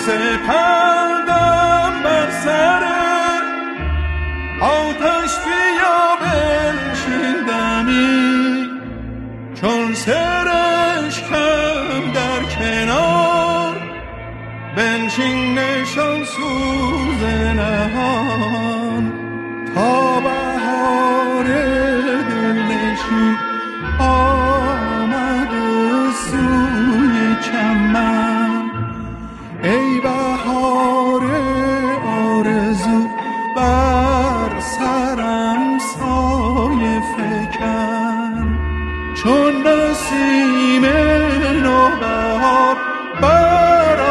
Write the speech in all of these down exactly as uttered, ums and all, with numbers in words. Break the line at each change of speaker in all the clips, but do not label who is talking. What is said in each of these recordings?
سپندم بر سر آتش بیا بنشیندمی، چون سرشکم در کنار بنشین نشان سوز نهان، تا بهار دلنشین آمد سوی چمن. ای بهار آرزو بر سرم سایه فکن، چون نسیم نوبهار بر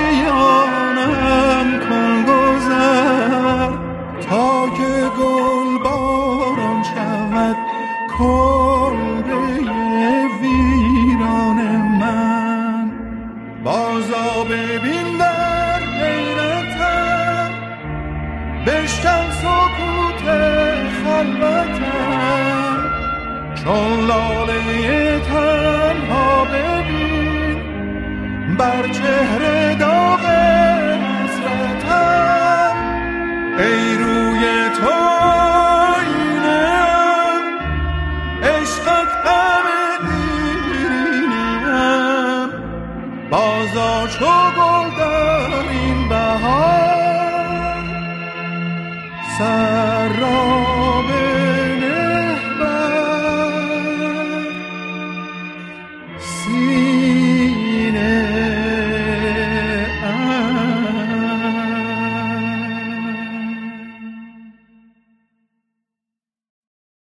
آشیانم کن گذر، تا که گل باران شود کلبه ویران من. بازا ببین در حیرتم، بشکن سکوت خلوتم، چون لاله تنها ببین بر چهره داغ حسرتم. ای روی تو آینه‌ام، عشقت غم دیرینه‌ام، بازا چون